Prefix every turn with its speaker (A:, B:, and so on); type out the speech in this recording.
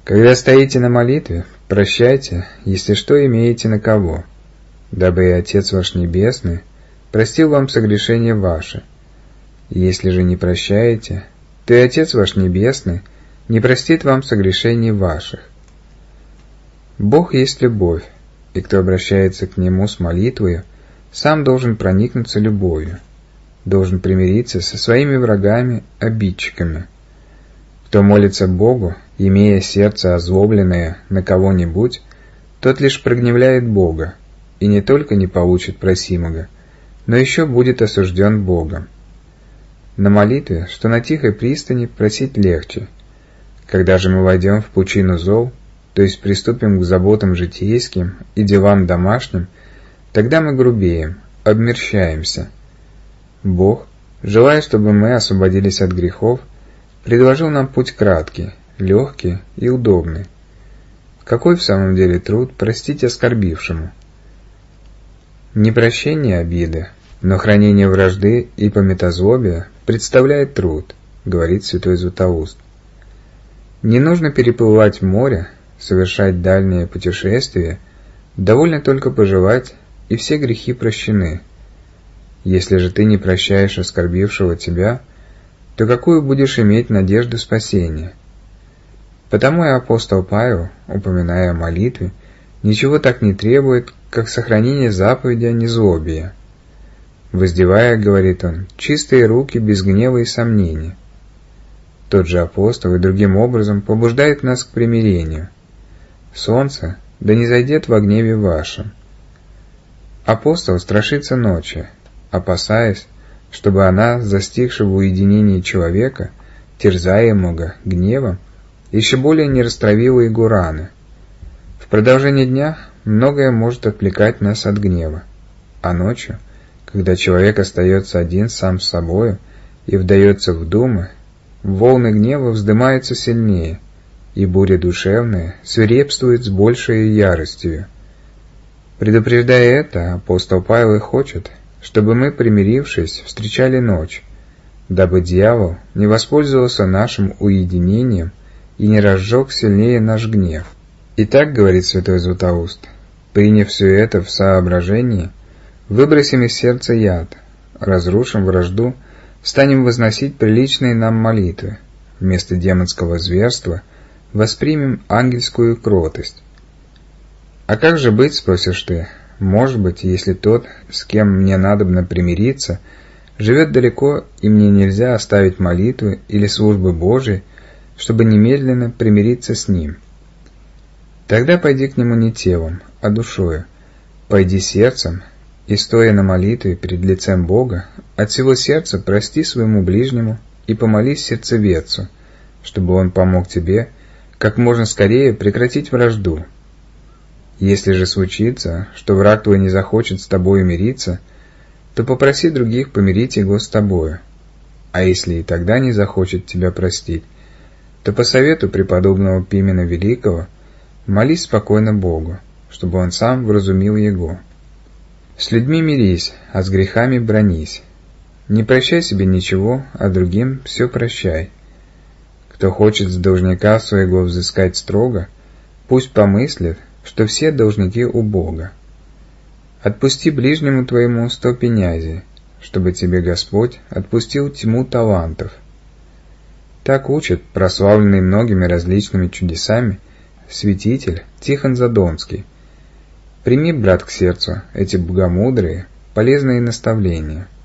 A: Когда стоите на молитве, прощайте, если что имеете на кого, дабы и Отец ваш Небесный простил вам согрешения ваши. Если же не прощаете, то и Отец ваш Небесный не простит вам согрешений ваших. Бог есть любовь, и кто обращается к Нему с молитвою, сам должен проникнуться любовью, должен примириться со своими врагами, обидчиками. Кто молится Богу, имея сердце озлобленное на кого-нибудь, тот лишь прогневляет Бога, и не только не получит просимого, но еще будет осужден Богом. На молитве, что на тихой пристани, просить легче. Когда же мы войдем в пучину зол, то есть приступим к заботам житейским и делам домашним, тогда мы грубеем, обмерщаемся. Бог, желая, чтобы мы освободились от грехов, предложил нам путь краткий, легкий и удобный. Какой в самом деле труд простить оскорбившему? Не прощение обиды, но хранение вражды и памятозлобия представляет труд, говорит святой Златоуст. Не нужно переплывать море, совершать дальние путешествия, довольно только пожелать, и все грехи прощены. Если же ты не прощаешь оскорбившего тебя, то какую будешь иметь надежду спасения? Потому и апостол Павел, упоминая о молитве, ничего так не требует, как сохранение заповеди о незлобии. Воздевая, говорит он, чистые руки без гнева и сомнения. Тот же апостол и другим образом побуждает нас к примирению. Солнце да не зайдет во гневе вашем. Апостол страшится ночи, опасаясь, чтобы она, застигшего в уединении человека, терзаемого гневом, еще более не растравила его раны. В продолжении дня многое может отвлекать нас от гнева, а ночью, когда человек остается один сам с собою и вдается в думы, волны гнева вздымаются сильнее, и буря душевная свирепствует с большей яростью. Предупреждая это, апостол Павел и хочет, чтобы мы, примирившись, встречали ночь, дабы дьявол не воспользовался нашим уединением и не разжег сильнее наш гнев. Итак, говорит святой Златоуст, приняв все это в соображении, выбросим из сердца яд, разрушим вражду, станем возносить приличные нам молитвы, вместо демонского зверства воспримем ангельскую кротость. А как же быть, спросишь ты? Может быть, если тот, с кем мне надобно примириться, живет далеко, и мне нельзя оставить молитвы или службы Божией, чтобы немедленно примириться с ним. Тогда пойди к нему не телом, а душою, пойди сердцем, и, стоя на молитве перед лицем Бога, от всего сердца прости своему ближнему и помолись сердцеведцу, чтобы он помог тебе как можно скорее прекратить вражду. Если же случится, что враг твой не захочет с тобою мириться, то попроси других помирить его с тобою. А если и тогда не захочет тебя простить, то по совету преподобного Пимена Великого молись спокойно Богу, чтобы он сам вразумил его. С людьми мирись, а с грехами бранись. Не прощай себе ничего, а другим все прощай. Кто хочет с должника своего взыскать строго, пусть помыслит, что все должники у Бога. Отпусти ближнему твоему 100 пенязей, чтобы тебе Господь отпустил тьму талантов. Так учит, прославленный многими различными чудесами, святитель Тихон Задонский. Прими, брат, к сердцу эти богомудрые, полезные наставления.